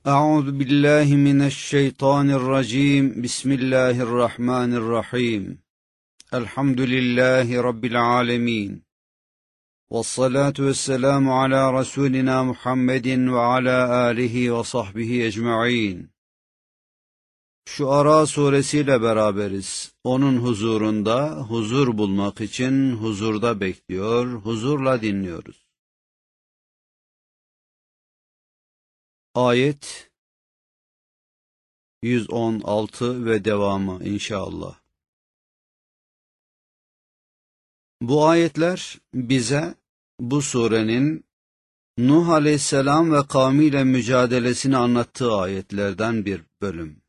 أعوذ بالله من الشيطان الرجيم بسم الله الرحمن الرحيم الحمد لله رب العالمين والصلاة والسلام على رسولنا محمد وعلى آله وصحبه ecmaîn. Şuara suresiyle beraberiz. Onun huzurunda huzur bulmak için huzurda bekliyor, huzurla dinliyoruz. Ayet 116 ve devamı inşallah. Bu ayetler bize bu surenin Nuh Aleyhisselam ve kavmiyle mücadelesini anlattığı ayetlerden bir bölüm.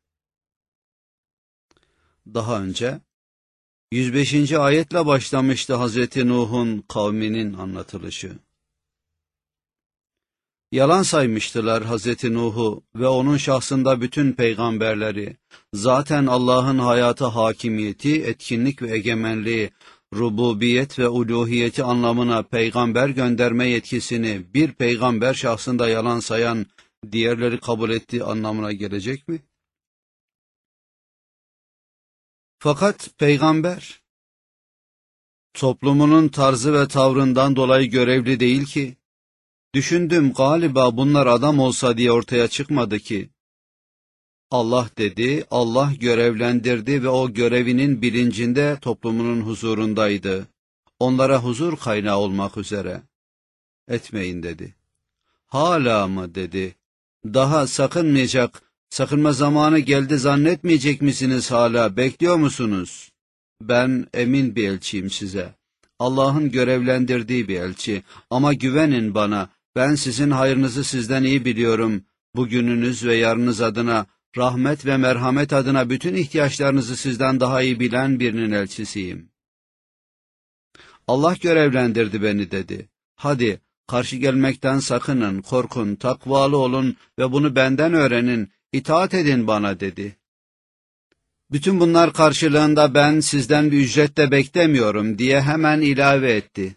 Daha önce 105. ayetle başlamıştı Hazreti Nuh'un kavminin anlatılışı. Yalan saymıştılar Hazreti Nuh'u ve onun şahsında bütün peygamberleri. Zaten Allah'ın hayata hakimiyeti, etkinlik ve egemenliği, rububiyet ve uluhiyeti anlamına peygamber gönderme yetkisini bir peygamber şahsında yalan sayan diğerleri kabul ettiği anlamına gelecek mi? Fakat peygamber toplumunun tarzı ve tavrından dolayı görevli değil ki. Düşündüm galiba bunlar adam olsa diye ortaya çıkmadı ki. Allah dedi, Allah görevlendirdi ve o görevinin bilincinde toplumunun huzurundaydı. Onlara huzur kaynağı olmak üzere. Etmeyin dedi. Hala mı dedi. Daha sakınma zamanı geldi zannetmeyecek misiniz hala, bekliyor musunuz? Ben emin bir elçiyim size. Allah'ın görevlendirdiği bir elçi ama güvenin bana. Ben sizin hayrınızı sizden iyi biliyorum. Bugününüz ve yarınız adına, rahmet ve merhamet adına bütün ihtiyaçlarınızı sizden daha iyi bilen birinin elçisiyim. Allah görevlendirdi beni dedi. Hadi karşı gelmekten sakının, korkun, takvalı olun ve bunu benden öğrenin, itaat edin bana dedi. Bütün bunlar karşılığında ben sizden bir ücret de beklemiyorum diye hemen ilave etti.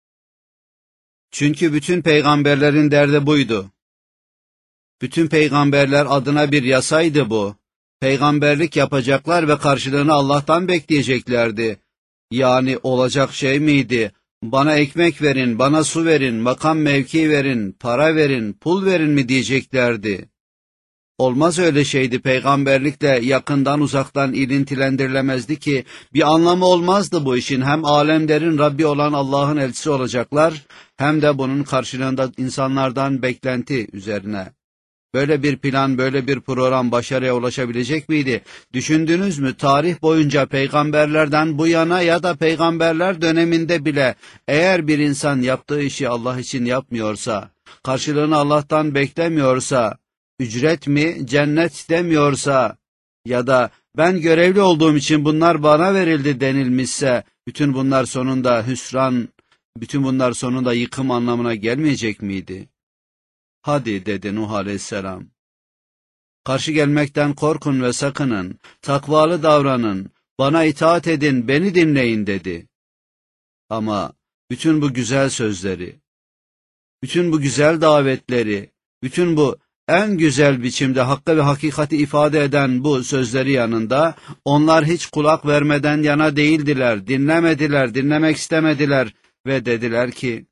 Çünkü bütün peygamberlerin derdi buydu. Bütün peygamberler adına bir yasaydı bu. Peygamberlik yapacaklar ve karşılığını Allah'tan bekleyeceklerdi. Yani olacak şey miydi? Bana ekmek verin, bana su verin, makam mevki verin, para verin, pul verin mi diyeceklerdi. Olmaz öyle şeydi, peygamberlikle yakından uzaktan ilintilendirilemezdi ki, bir anlamı olmazdı bu işin. Hem alemlerin Rabbi olan Allah'ın elçisi olacaklar, hem de bunun karşılığında insanlardan beklenti üzerine. Böyle bir plan, böyle bir program başarıya ulaşabilecek miydi? Düşündünüz mü, tarih boyunca peygamberlerden bu yana ya da peygamberler döneminde bile eğer bir insan yaptığı işi Allah için yapmıyorsa, karşılığını Allah'tan beklemiyorsa, ücret mi, cennet demiyorsa ya da ben görevli olduğum için bunlar bana verildi denilmişse, bütün bunlar sonunda hüsran, bütün bunlar sonunda yıkım anlamına gelmeyecek miydi? Hadi dedi Nuh Aleyhisselam. Karşı gelmekten korkun ve sakının, takvalı davranın, bana itaat edin, beni dinleyin dedi. Ama bütün bu güzel sözleri, bütün bu güzel davetleri, bütün bu en güzel biçimde hakkı ve hakikati ifade eden bu sözleri yanında, onlar hiç kulak vermeden yana değildiler, dinlemediler, dinlemek istemediler ve dediler ki,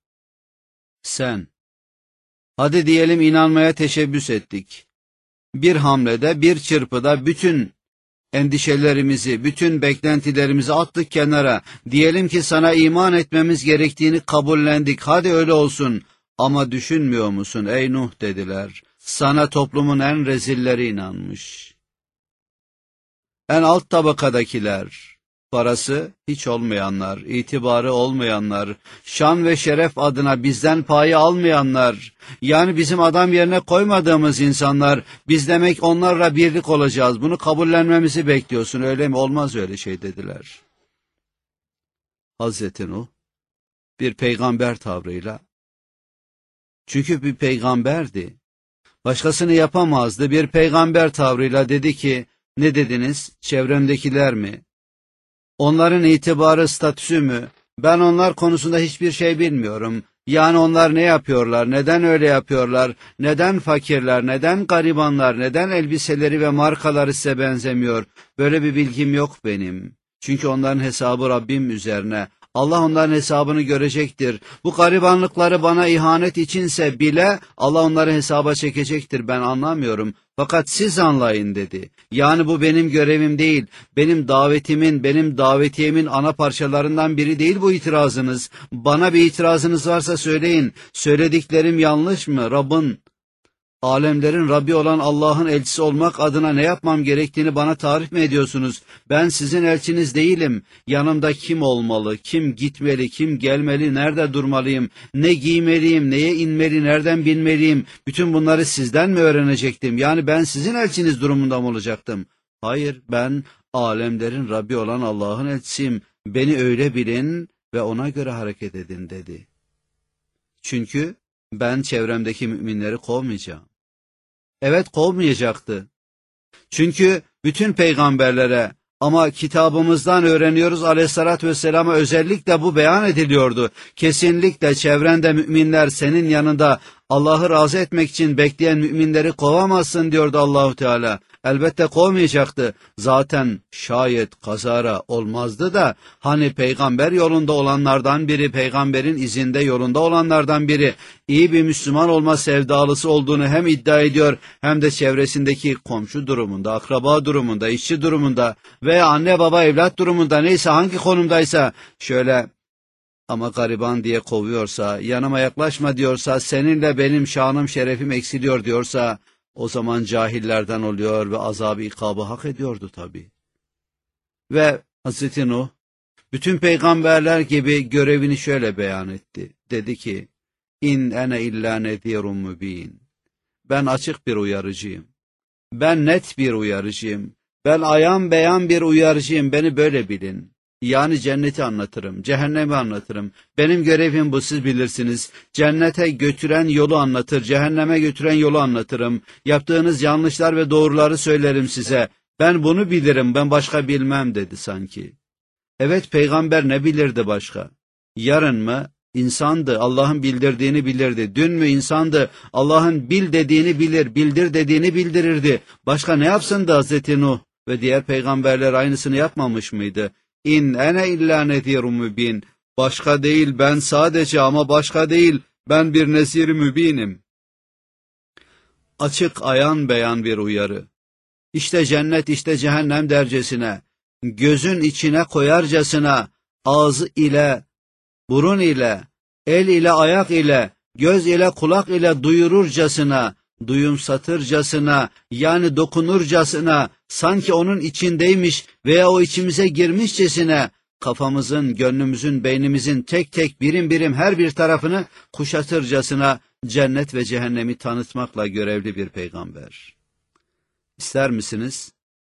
sen, hadi diyelim inanmaya teşebbüs ettik. Bir hamlede, bir çırpıda bütün endişelerimizi, bütün beklentilerimizi attık kenara. Diyelim ki sana iman etmemiz gerektiğini kabullendik, hadi öyle olsun. Ama düşünmüyor musun ey Nuh dediler. Sana toplumun en rezilleri inanmış. En alt tabakadakiler, parası hiç olmayanlar, itibarı olmayanlar, şan ve şeref adına bizden payı almayanlar, yani bizim adam yerine koymadığımız insanlar, biz demek onlarla birlik olacağız, bunu kabullenmemizi bekliyorsun öyle mi? Olmaz öyle şey dediler. Hazreti Nuh bir peygamber tavrıyla, çünkü bir peygamberdi, başkasını yapamazdı, bir peygamber tavrıyla dedi ki, ne dediniz, çevremdekiler mi? Onların itibarı, statüsü mü? Ben onlar konusunda hiçbir şey bilmiyorum. Yani onlar ne yapıyorlar, neden öyle yapıyorlar, neden fakirler, neden garibanlar, neden elbiseleri ve markaları size benzemiyor? Böyle bir bilgim yok benim. Çünkü onların hesabı Rabbim üzerine. Allah onların hesabını görecektir. Bu garibanlıkları bana ihanet içinse bile Allah onları hesaba çekecektir. Ben anlamıyorum. Fakat siz anlayın dedi. Yani bu benim görevim değil. Benim davetimin, benim davetiyemin ana parçalarından biri değil bu itirazınız. Bana bir itirazınız varsa söyleyin. Söylediklerim yanlış mı? Alemlerin Rabbi olan Allah'ın elçisi olmak adına ne yapmam gerektiğini bana tarif mi ediyorsunuz? Ben sizin elçiniz değilim. Yanımda kim olmalı, kim gitmeli, kim gelmeli, nerede durmalıyım, ne giymeliyim, neye inmeli, nereden binmeliyim? Bütün bunları sizden mi öğrenecektim? Yani ben sizin elçiniz durumunda mı olacaktım? Hayır, ben alemlerin Rabbi olan Allah'ın elçisiyim. Beni öyle bilin ve ona göre hareket edin dedi. Çünkü ben çevremdeki müminleri kovmayacağım. Evet, kovmayacaktı. Çünkü bütün peygamberlere ama kitabımızdan öğreniyoruz aleyhissalatü vesselama özellikle bu beyan ediliyordu. Kesinlikle çevrende müminler senin yanında Allah'ı razı etmek için bekleyen müminleri kovamazsın diyordu Allahu Teala. Elbette kovmayacaktı. Zaten şayet kazara olmazdı da hani peygamber yolunda olanlardan biri, peygamberin izinde yolunda olanlardan biri iyi bir Müslüman olma sevdalısı olduğunu hem iddia ediyor hem de çevresindeki komşu durumunda, akraba durumunda, işçi durumunda veya anne baba evlat durumunda neyse hangi konumdaysa şöyle ama gariban diye kovuyorsa, yanıma yaklaşma diyorsa, seninle benim şanım şerefim eksiliyor diyorsa o zaman cahillerden oluyor ve azab-ı ikabı hak ediyordu tabii. Ve Hazreti Nuh bütün peygamberler gibi görevini şöyle beyan etti. Dedi ki, İn ene illa nezirun mübin. Ben açık bir uyarıcıyım. Ben net bir uyarıcıyım. Ben ayan beyan bir uyarıcıyım. Beni böyle bilin. Yani cenneti anlatırım, cehennemi anlatırım. Benim görevim bu, siz bilirsiniz. Cennete götüren yolu anlatır, cehenneme götüren yolu anlatırım. Yaptığınız yanlışlar ve doğruları söylerim size. Ben bunu bilirim, ben başka bilmem dedi sanki. Evet, peygamber ne bilirdi başka? Yarın mı? İnsandı, Allah'ın bildirdiğini bilirdi. Dün mü insandı, Allah'ın bil dediğini bilir, bildir dediğini bildirirdi. Başka ne yapsındı Hazreti Nuh ve diğer peygamberler aynısını yapmamış mıydı? İn ene illa nezirun mübin. Başka değil, ben sadece ama başka değil, ben bir nezir mübinim. Açık ayan beyan bir uyarı. İşte cennet, işte cehennem dercesine, gözün içine koyarcasına, ağzı ile, burun ile, el ile ayak ile, göz ile kulak ile duyururcasına, duyumsatırcasına, yani dokunurcasına, sanki onun içindeymiş veya o içimize girmişçesine, kafamızın, gönlümüzün, beynimizin tek tek birim birim her bir tarafını kuşatırcasına cennet ve cehennemi tanıtmakla görevli bir peygamber. İster misiniz?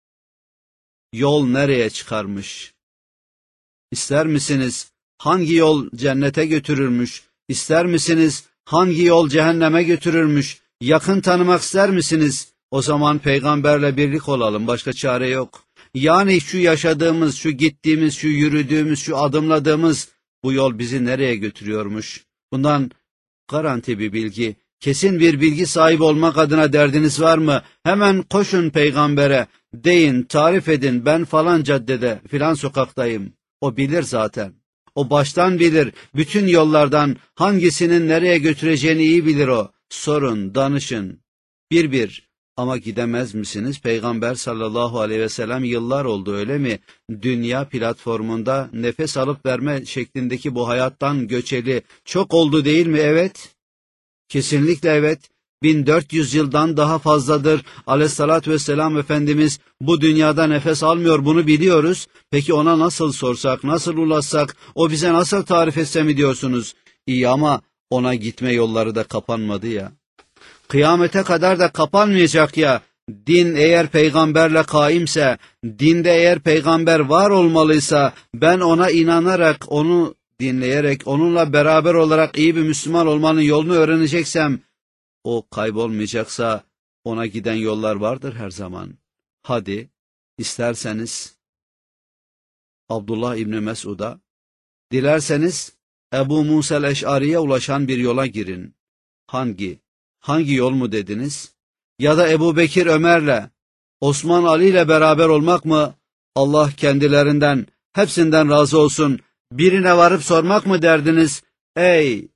Yol nereye çıkarmış? İster misiniz? Hangi yol cennete götürürmüş? İster misiniz? Hangi yol cehenneme götürürmüş? Yakın tanımak ister misiniz? O zaman peygamberle birlik olalım, başka çare yok. Yani şu yaşadığımız, şu gittiğimiz, şu yürüdüğümüz, şu adımladığımız bu yol bizi nereye götürüyormuş? Bundan garanti bir bilgi, kesin bir bilgi sahibi olmak adına derdiniz var mı? Hemen koşun peygambere, deyin, tarif edin, ben falan caddede, filan sokaktayım. O bilir zaten. O baştan bilir, bütün yollardan hangisinin nereye götüreceğini iyi bilir o. Sorun, danışın. Bir. Ama gidemez misiniz? Peygamber sallallahu aleyhi ve sellem yıllar oldu öyle mi? Dünya platformunda nefes alıp verme şeklindeki bu hayattan göçeli çok oldu değil mi? Evet. Kesinlikle evet. 1400 yıldan daha fazladır aleyhissalatü vesselam Efendimiz bu dünyada nefes almıyor, bunu biliyoruz. Peki ona nasıl sorsak, nasıl ulaşsak, o bize nasıl tarif etse mi diyorsunuz? İyi ama ona gitme yolları da kapanmadı ya. Kıyamete kadar da kapanmayacak ya. Din eğer peygamberle kaimse, dinde eğer peygamber var olmalıysa, ben ona inanarak, onu dinleyerek, onunla beraber olarak iyi bir Müslüman olmanın yolunu öğreneceksem, o kaybolmayacaksa ona giden yollar vardır her zaman. Hadi, isterseniz Abdullah İbni Mesud'a, dilerseniz Ebu Musa'l Eş'ari'ye ulaşan bir yola girin. Hangi yol mu dediniz? Ya da Ebu Bekir Ömer'le, Osman Ali ile beraber olmak mı? Allah kendilerinden, hepsinden razı olsun. Birine varıp sormak mı derdiniz? Ey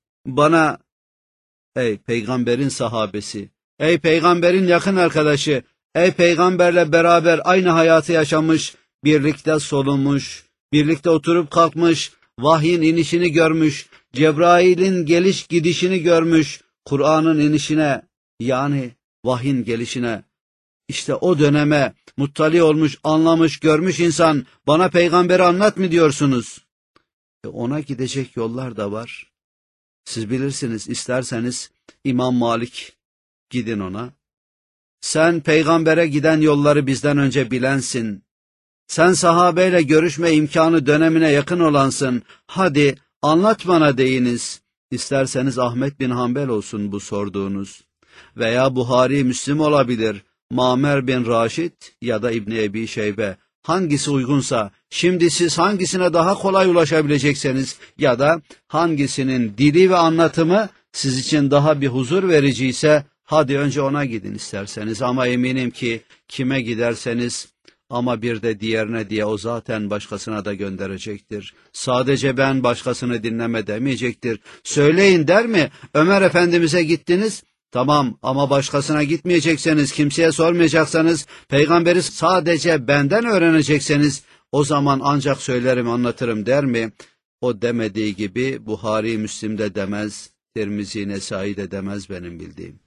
peygamberin sahabesi, ey peygamberin yakın arkadaşı, ey peygamberle beraber aynı hayatı yaşamış, birlikte solunmuş, birlikte oturup kalkmış, vahyin inişini görmüş, Cebrail'in geliş gidişini görmüş, Kur'an'ın inişine, yani vahyin gelişine, işte o döneme muttali olmuş, anlamış, görmüş insan bana peygamberi anlat mı diyorsunuz? Ona gidecek yollar da var. Siz bilirsiniz, isterseniz İmam Malik, gidin ona. Sen peygambere giden yolları bizden önce bilensin. Sen sahabeyle görüşme imkanı dönemine yakın olansın. Hadi anlat bana deyiniz. İsterseniz Ahmet bin Hanbel olsun bu sorduğunuz. Veya Buhari, Müslim olabilir. Mamer bin Raşid ya da İbni Ebi Şeybe. Hangisi uygunsa, şimdi siz hangisine daha kolay ulaşabilecekseniz ya da hangisinin dili ve anlatımı siz için daha bir huzur vericiyse, hadi önce ona gidin isterseniz. Ama eminim ki kime giderseniz, ama bir de diğerine diye o zaten başkasına da gönderecektir. Sadece ben başkasını dinleme demeyecektir. Söyleyin der mi? Ömer Efendimiz'e gittiniz. Tamam, ama başkasına gitmeyecekseniz, kimseye sormayacaksanız, peygamberi sadece benden öğrenecekseniz, o zaman ancak söylerim, anlatırım der mi? O demediği gibi Buhari, Müslim de demez, Tirmizi, Nesai de demez benim bildiğim.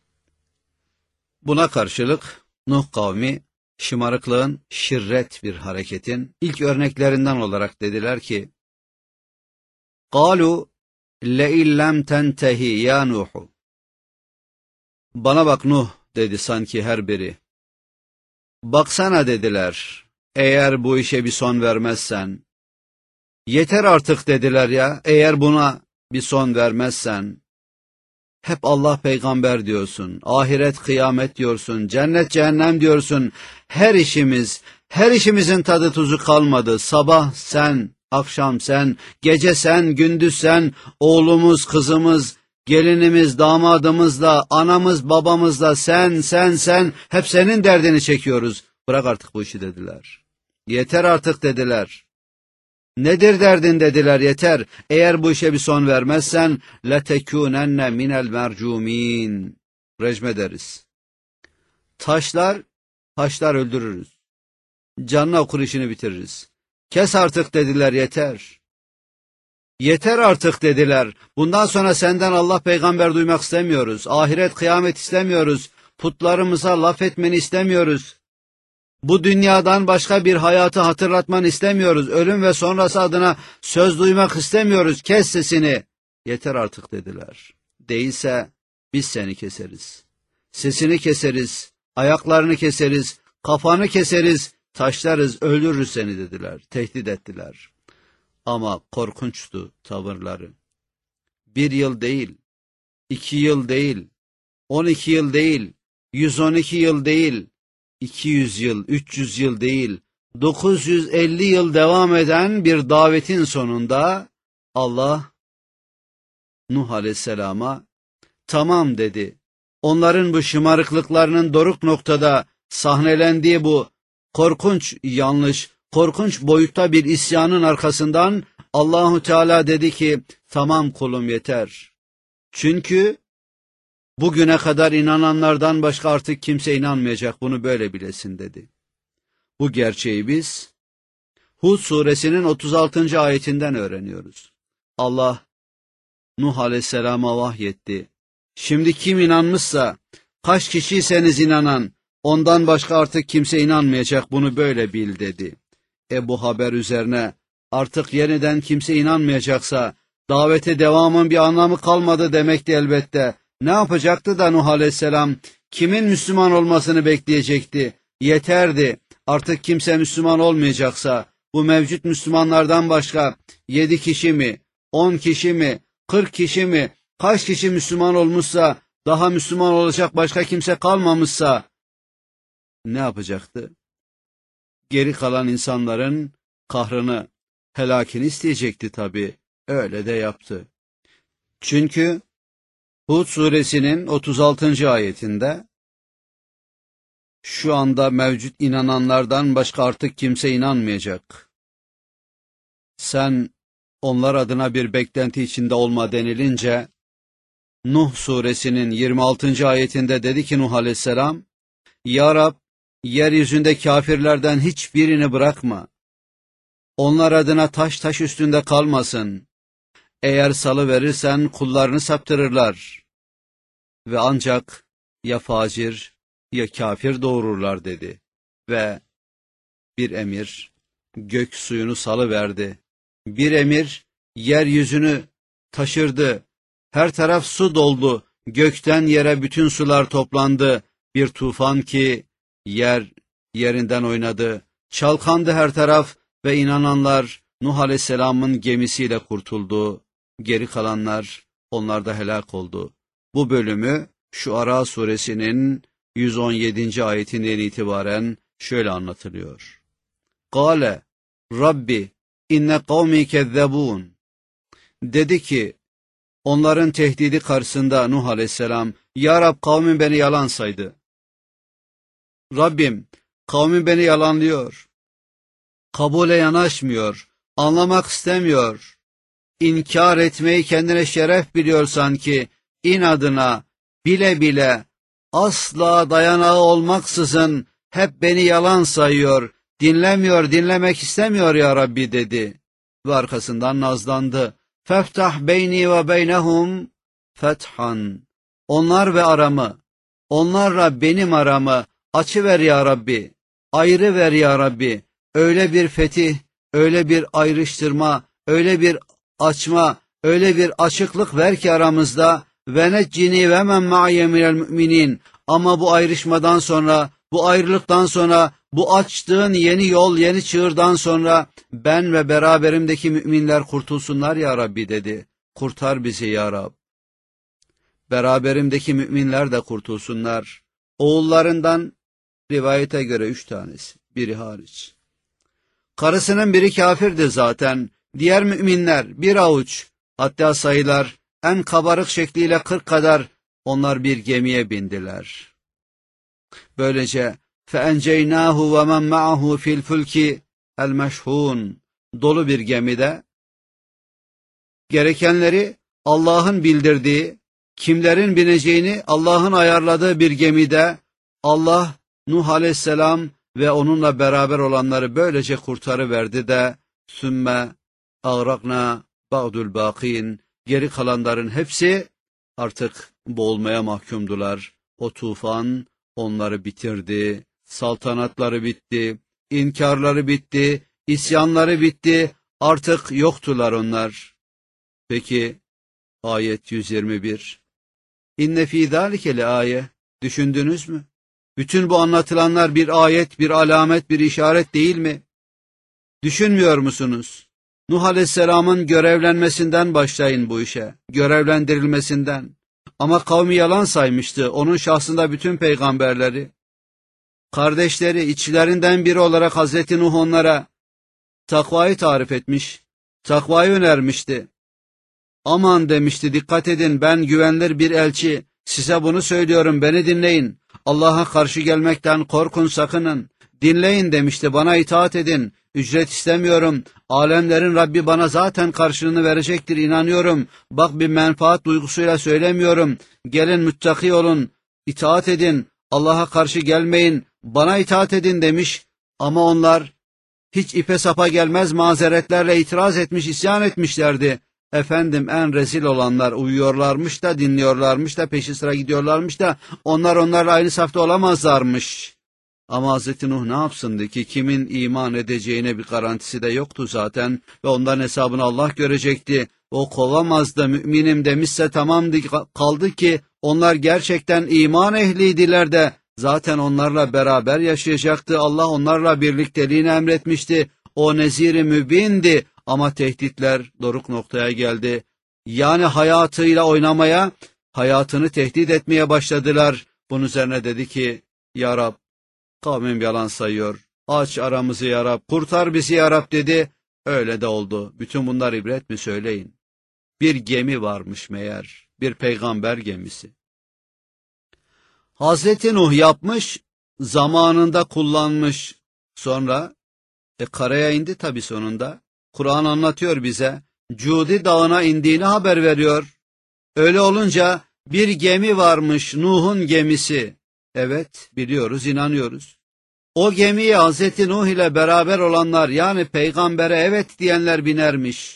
Buna karşılık Nuh kavmi, şımarıklığın, şirret bir hareketin ilk örneklerinden olarak dediler ki, قَالُوا لَاِنْ لَمْ تَنْتَهِ يَا نُوحُ. Bana bak Nuh, dedi sanki her biri. Baksana dediler, eğer bu işe bir son vermezsen. Yeter artık dediler ya, eğer buna bir son vermezsen. Hep Allah peygamber diyorsun, ahiret kıyamet diyorsun, cennet cehennem diyorsun. Her işimizin tadı tuzu kalmadı. Sabah sen, akşam sen, gece sen, gündüz sen, oğlumuz, kızımız, gelinimiz, damadımızla, anamız, babamızla sen, hep senin derdini çekiyoruz. Bırak artık bu işi dediler. Yeter artık dediler. Nedir derdin dediler, yeter. Eğer bu işe bir son vermezsen, لَتَكُونَنَّ مِنَ الْمَرْجُومِينَ. Rejim ederiz. Taşlar öldürürüz. Canına okur işini bitiririz. Kes artık dediler, yeter. Yeter artık dediler. Bundan sonra senden Allah peygamber duymak istemiyoruz. Ahiret kıyamet istemiyoruz. Putlarımıza laf etmeni istemiyoruz. Bu dünyadan başka bir hayatı hatırlatmanı istemiyoruz. Ölüm ve sonrası adına söz duymak istemiyoruz. Kes sesini. Yeter artık dediler. Değilse biz seni keseriz. Sesini keseriz, ayaklarını keseriz, kafanı keseriz, taşlarız, öldürürüz seni dediler. Tehdit ettiler. Ama korkunçtu tavırları. 1 yıl değil, 2 yıl değil, 12 yıl değil, 112 yıl değil, 200 yıl, 300 yıl değil, 950 yıl devam eden bir davetin sonunda Allah Nuh Aleyhisselam'a tamam dedi. Onların bu şımarıklıklarının doruk noktada sahnelendiği bu korkunç yanlış, korkunç boyutta bir isyanın arkasından Allahu Teala dedi ki, tamam kulum yeter. Çünkü bugüne kadar inananlardan başka artık kimse inanmayacak, bunu böyle bilesin dedi. Bu gerçeği biz Hud suresinin 36. ayetinden öğreniyoruz. Allah Nuh Aleyhisselam'a vahyetti. Şimdi kim inanmışsa, kaç kişiyseniz inanan, ondan başka artık kimse inanmayacak, bunu böyle bil dedi. Bu haber üzerine artık yeniden kimse inanmayacaksa, davete devamın bir anlamı kalmadı demekti elbette. Ne yapacaktı da Nuh Aleyhisselam, kimin Müslüman olmasını bekleyecekti? Yeterdi, artık kimse Müslüman olmayacaksa, bu mevcut Müslümanlardan başka 7 kişi mi, 10 kişi mi, 40 kişi mi, kaç kişi Müslüman olmuşsa, daha Müslüman olacak başka kimse kalmamışsa, ne yapacaktı? Geri kalan insanların kahrını, helakini isteyecekti tabii. Öyle de yaptı. Çünkü Hud suresinin 36. ayetinde şu anda mevcut inananlardan başka artık kimse inanmayacak. Sen onlar adına bir beklenti içinde olma denilince, Nuh suresinin 26. ayetinde dedi ki Nuh aleyhisselam, Ya Rab, yeryüzünde kafirlerden hiçbirini bırakma. Onlar adına taş üstünde kalmasın. Eğer salıverirsen kullarını saptırırlar. Ve ancak ya facir ya kafir doğururlar dedi. Ve bir emir gök suyunu salıverdi. Bir emir yeryüzünü taşırdı. Her taraf su doldu. Gökten yere bütün sular toplandı. Bir tufan ki yer yerinden oynadı. Çalkandı her taraf ve inananlar Nuh Aleyhisselam'ın gemisiyle kurtuldu. Geri kalanlar onlarda helak oldu. Bu bölümü Şuara suresinin 117. ayetinden itibaren şöyle anlatılıyor. Kâle Rabbi inne kavmi kezzebûn. Dedi ki onların tehdidi karşısında Nuh Aleyhisselam, Ya Rab, kavmin beni yalan saydı. Rabbim, kavmin beni yalanlıyor. Kabule yanaşmıyor, anlamak istemiyor. İnkar etmeyi kendine şeref biliyor sanki, inadına, bile bile, asla dayanağı olmaksızın hep beni yalan sayıyor, dinlemiyor, dinlemek istemiyor ya Rabbi dedi. Ve arkasından nazlandı. Feftah beyni ve beynehum fethan. Onlar ve aramı, onlarla benim aramı açıver ya Rabbi, ayrı ver ya Rabbi. Öyle bir fetih, öyle bir ayrıştırma, öyle bir açma, öyle bir açıklık ver ki aramızda. Ve neccini ve men ma'ye minel müminin. Ama bu ayrışmadan sonra, bu ayrılıktan sonra, bu açtığın yeni yol, yeni çığırdan sonra ben ve beraberimdeki müminler kurtulsunlar ya Rabbi dedi. Kurtar bizi ya Rab. Beraberimdeki müminler de kurtulsunlar. Oğullarından rivayete göre 3 tanesi, biri hariç. Karısının biri kafirdi zaten. Diğer müminler bir avuç, hatta sayılar en kabarık şekliyle 40 kadar, onlar bir gemiye bindiler. Böylece فَاَنْجَيْنَاهُ وَمَنْ مَعَهُ فِي الْفُلْكِ الْمَشْهُونَ dolu bir gemide gerekenleri Allah'ın bildirdiği, kimlerin bineceğini Allah'ın ayarladığı bir gemide Allah Nuh Aleyhisselam ve onunla beraber olanları böylece kurtarıverdi de sümme ağrakna ba'dul baqin, geri kalanların hepsi artık boğulmaya mahkumdular. O tufan onları bitirdi, saltanatları bitti, inkarları bitti, isyanları bitti, artık yoktular onlar. Peki ayet 121. İnne fî zâlike leâye. Düşündünüz mü? Bütün bu anlatılanlar bir ayet, bir alamet, bir işaret değil mi? Düşünmüyor musunuz? Nuh Aleyhisselam'ın görevlenmesinden başlayın bu işe, görevlendirilmesinden. Ama kavmi yalan saymıştı, onun şahsında bütün peygamberleri. Kardeşleri, içlerinden biri olarak Hazreti Nuh onlara takvayı tarif etmiş, takvayı önermişti. Aman demişti, dikkat edin, ben güvenilir bir elçi, size bunu söylüyorum, beni dinleyin. Allah'a karşı gelmekten korkun, sakının. Dinleyin demişti, bana itaat edin. Ücret istemiyorum. Alemlerin Rabbi bana zaten karşılığını verecektir, inanıyorum. Bak, bir menfaat duygusuyla söylemiyorum. Gelin müttaki olun, itaat edin. Allah'a karşı gelmeyin, bana itaat edin demiş. Ama onlar hiç ipe sapa gelmez mazeretlerle itiraz etmiş, isyan etmişlerdi. Efendim, en rezil olanlar uyuyorlarmış da, dinliyorlarmış da, peşi sıra gidiyorlarmış da onlarla aynı safta olamazlarmış. Ama Hz. Nuh ne yapsındı ki, kimin iman edeceğine bir garantisi de yoktu zaten ve onların hesabını Allah görecekti. O kovamazdı, müminim demişse tamamdı, kaldı ki onlar gerçekten iman ehliydiler de zaten onlarla beraber yaşayacaktı. Allah onlarla birlikteliğini emretmişti. O nezir-i mübindi ama tehditler doruk noktaya geldi. Yani hayatıyla oynamaya, hayatını tehdit etmeye başladılar. Bunun üzerine dedi ki, Ya Rab, kavmim yalan sayıyor. Aç aramızı ya Rab, kurtar bizi ya Rab dedi. Öyle de oldu. Bütün bunlar ibret mi söyleyin? Bir gemi varmış meğer, bir peygamber gemisi. Hazreti Nuh yapmış, zamanında kullanmış. Sonra karaya indi tabii sonunda. Kur'an anlatıyor bize. Cudi dağına indiğini haber veriyor. Öyle olunca bir gemi varmış, Nuh'un gemisi. Evet, biliyoruz, inanıyoruz. O gemiye Hazreti Nuh ile beraber olanlar, yani peygambere evet diyenler binermiş.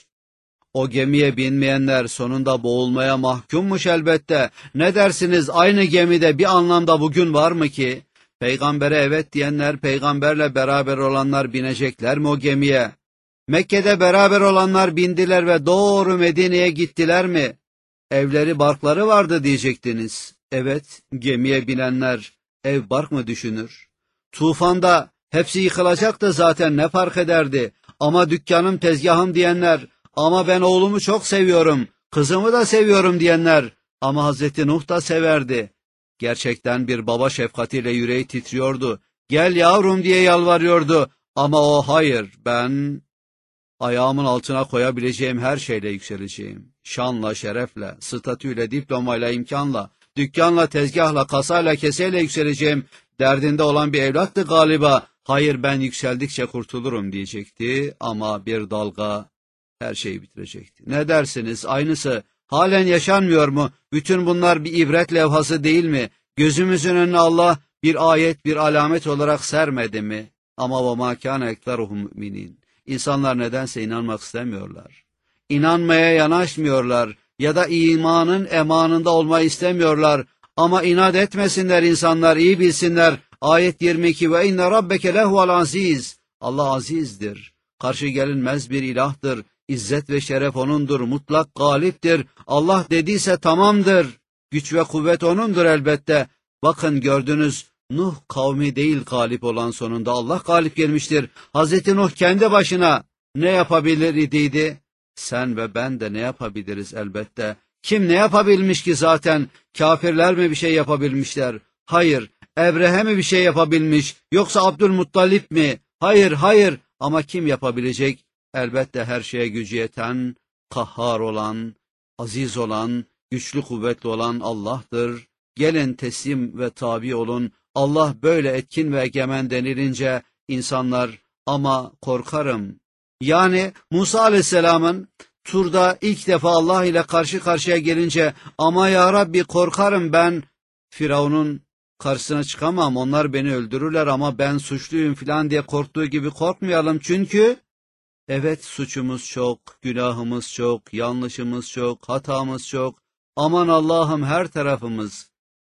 O gemiye binmeyenler sonunda boğulmaya mahkummuş elbette. Ne dersiniz, aynı gemide bir anlamda bugün var mı ki? Peygambere evet diyenler, peygamberle beraber olanlar binecekler mi o gemiye? Mekke'de beraber olanlar bindiler ve doğru Medine'ye gittiler mi? Evleri barkları vardı diyecektiniz. Evet, gemiye binenler ev bark mı düşünür? Tufanda hepsi yıkılacaktı zaten, ne fark ederdi? Ama dükkanım tezgahım diyenler, ama ben oğlumu çok seviyorum, kızımı da seviyorum diyenler, ama Hazreti Nuh da severdi. Gerçekten bir baba şefkatiyle yüreği titriyordu. Gel yavrum diye yalvarıyordu. Ama o hayır, ben ayağımın altına koyabileceğim her şeyle yükseleceğim. Şanla, şerefle, statüyle, diplomayla, imkanla, dükkanla, tezgahla, kasayla, keseyle yükseleceğim. Derdinde olan bir evlattı galiba. Hayır, ben yükseldikçe kurtulurum diyecekti ama bir dalga her şeyi bitirecekti. Ne dersiniz? Aynısı halen yaşanmıyor mu? Bütün bunlar bir ibret levhası değil mi? Gözümüzün önüne Allah bir ayet, bir alamet olarak sermedi mi? Ama وَمَا كَانَ اَكْتَرُهُمْ مُؤْمِنِينَ. İnsanlar nedense inanmak istemiyorlar. İnanmaya yanaşmıyorlar ya da imanın emanında olmayı istemiyorlar. Ama inat etmesinler insanlar, iyi bilsinler. Ayet 22 ve inne rabbeke lehuvel aziz. Allah azizdir. Karşı gelinmez bir ilahtır. İzzet ve şeref O'nundur. Mutlak galiptir. Allah dediyse tamamdır. Güç ve kuvvet O'nundur elbette. Bakın gördünüz, Nuh kavmi değil galip olan, sonunda Allah galip gelmiştir. Hazreti Nuh kendi başına ne yapabilir idiydi? Sen ve ben de ne yapabiliriz elbette? Kim ne yapabilmiş ki zaten? Kafirler mi bir şey yapabilmişler? Hayır. Ebrehe mi bir şey yapabilmiş? Yoksa Abdülmuttalip mi? Hayır, hayır. Ama kim yapabilecek? Elbette her şeye gücü yeten, kahhar olan, aziz olan, güçlü kuvvetli olan Allah'tır. Gelin teslim ve tabi olun. Allah böyle etkin ve egemen denilince insanlar ama korkarım. Yani Musa Aleyhisselam'ın Tur'da ilk defa Allah ile karşı karşıya gelince ama ya Rabbi korkarım, ben Firavun'un karşısına çıkamam, onlar beni öldürürler ama ben suçluyum filan diye korktuğu gibi korkmayalım. Çünkü evet, suçumuz çok, günahımız çok, yanlışımız çok, hatamız çok. Aman Allah'ım, her tarafımız,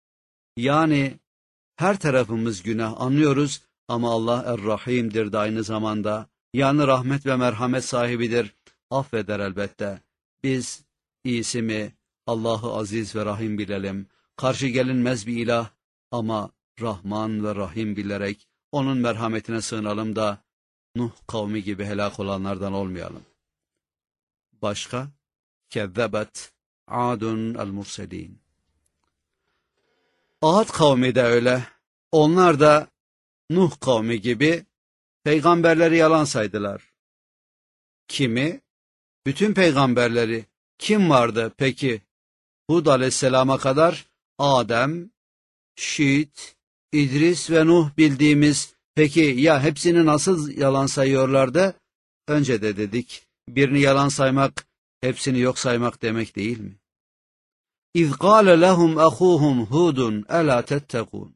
yani her tarafımız günah, anlıyoruz ama Allah Er-Rahim'dir de aynı zamanda. Yani rahmet ve merhamet sahibidir, affeder elbette. Biz iyisi mi Allah'ı aziz ve rahim bilelim. Karşı gelinmez bir ilah ama Rahman ve Rahim bilerek onun merhametine sığınalım da Nuh kavmi gibi helak olanlardan olmayalım. Başka? Kezzebet Adun el-Murselin. Ad kavmi de öyle. Onlar da Nuh kavmi gibi peygamberleri yalan saydılar. Kimi? Bütün peygamberleri. Kim vardı peki? Hud aleyhisselama kadar Adem, Şiit, İdris ve Nuh bildiğimiz. Peki ya hepsini nasıl yalan sayıyorlardı? Önce de dedik, birini yalan saymak, hepsini yok saymak demek değil mi? İz قَالَ لَهُمْ أَخُوهُمْ هُودٌ أَلَا تَتَّقُونَ.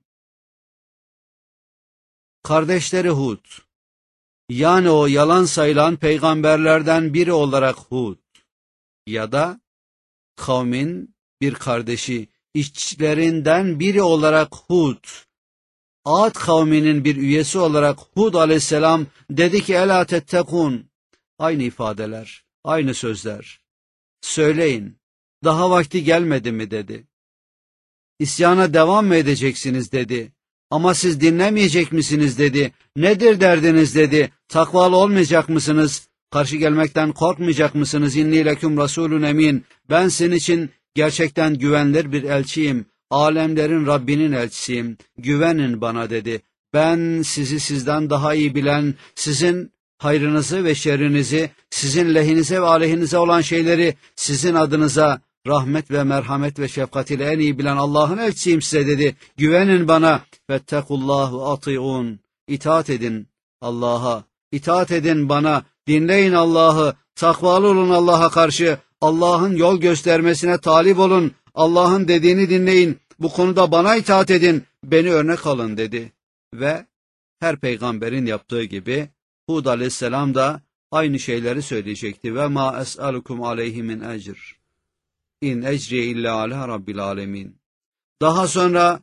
Kardeşleri Hud, yani o yalan sayılan peygamberlerden biri olarak Hud ya da kavmin bir kardeşi, içlerinden biri olarak Hud, Ad kavminin bir üyesi olarak Hud aleyhisselam dedi ki elâ tettekûn. Aynı ifadeler, aynı sözler. Söyleyin, daha vakti gelmedi mi dedi. İsyana devam mı edeceksiniz dedi. Ama siz dinlemeyecek misiniz dedi. Nedir derdiniz dedi. Takvalı olmayacak mısınız? Karşı gelmekten korkmayacak mısınız? İnni leküm rasulun emin. Ben sizin için gerçekten güvenilir bir elçiyim. Alemlerin Rabbinin elçisiyim. Güvenin bana dedi. Ben sizi sizden daha iyi bilen, sizin hayrınızı ve şerrinizi, sizin lehinize ve aleyhinize olan şeyleri sizin adınıza rahmet ve merhamet ve şefkat ile en iyi bilen Allah'ın elçisiyim size dedi. Güvenin bana. Fettekullah ve atiun. İtaat edin Allah'a. İtaat edin bana. Dinleyin Allah'ı. Takvalı olun Allah'a karşı. Allah'ın yol göstermesine talip olun. Allah'ın dediğini dinleyin. Bu konuda bana itaat edin. Beni örnek alın dedi. Ve her peygamberin yaptığı gibi Hud aleyhisselam da aynı şeyleri söyleyecekti. Ve ma es'alukum aleyhi min ecr. İn ecri illa ala rabbil alemin. Daha sonra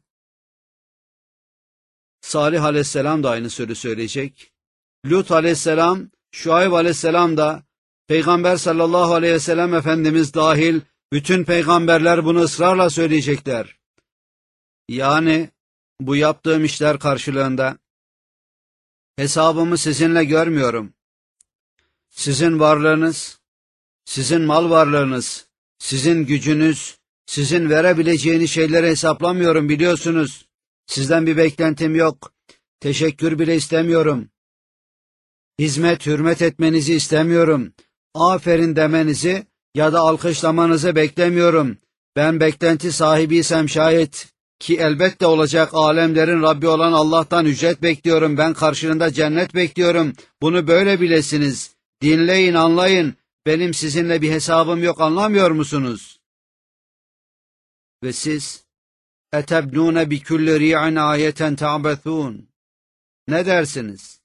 Salih aleyhisselam da aynı sözü söyleyecek. Lut aleyhisselam, Şuayb aleyhisselam da, Peygamber sallallahu aleyhi ve sellem Efendimiz dahil bütün peygamberler bunu ısrarla söyleyecekler. Yani bu yaptığım işler karşılığında hesabımı sizinle görmüyorum. Sizin varlığınız, sizin mal varlığınız, sizin gücünüz, sizin verebileceğiniz şeyleri hesaplamıyorum biliyorsunuz. Sizden bir beklentim yok. Teşekkür bile istemiyorum. Hizmet, hürmet etmenizi istemiyorum. Aferin demenizi ya da alkışlamanızı beklemiyorum. Ben beklenti sahibiysem şayet ki elbette olacak alemlerin Rabbi olan Allah'tan ücret bekliyorum. Ben karşılığında cennet bekliyorum. Bunu böyle bilesiniz. Dinleyin, anlayın. Benim sizinle bir hesabım yok, anlamıyor musunuz? Ve siz etebnûne bi kulli ri'in ayeten ta'bethûn. Ne dersiniz?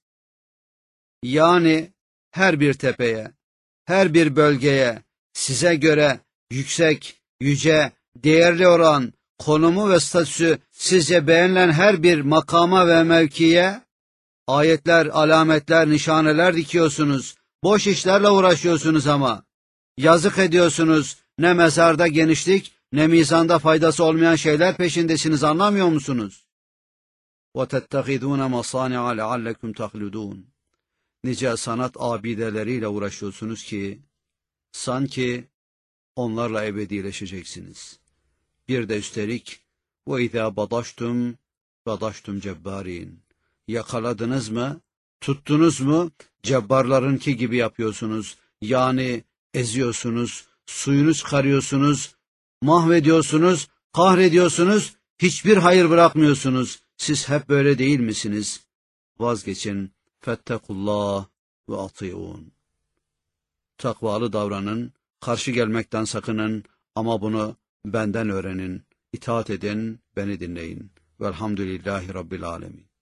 Yani her bir tepeye, her bir bölgeye size göre yüksek, yüce, değerli olan konumu ve statüsü sizce beğenilen her bir makama ve mevkiye ayetler, alametler, nişaneler dikiyorsunuz. Boş işlerle uğraşıyorsunuz ama. Yazık ediyorsunuz. Ne mezarda genişlik, ne mizanda faydası olmayan şeyler peşindesiniz, anlamıyor musunuz? وَتَتَّخِذُونَ مَصَانِعَ لَعَلَّكُمْ تَخْلُدُونَ. Nice sanat abideleriyle uğraşıyorsunuz ki, sanki onlarla ebedileşeceksiniz. Bir de üstelik, وَاِذَا بَضَشْتُمْ بَضَشْتُمْ جَبَّارِينَ. Yakaladınız mı, tuttunuz mu, cebbarlarınki gibi yapıyorsunuz. Yani eziyorsunuz, suyunu çıkarıyorsunuz, mahvediyorsunuz, kahrediyorsunuz, hiçbir hayır bırakmıyorsunuz. Siz hep böyle değil misiniz? Vazgeçin. Fettekullah ve atiun. Takvalı davranın, karşı gelmekten sakının ama bunu benden öğrenin. İtaat edin, beni dinleyin. Velhamdülillahi Rabbil alemin.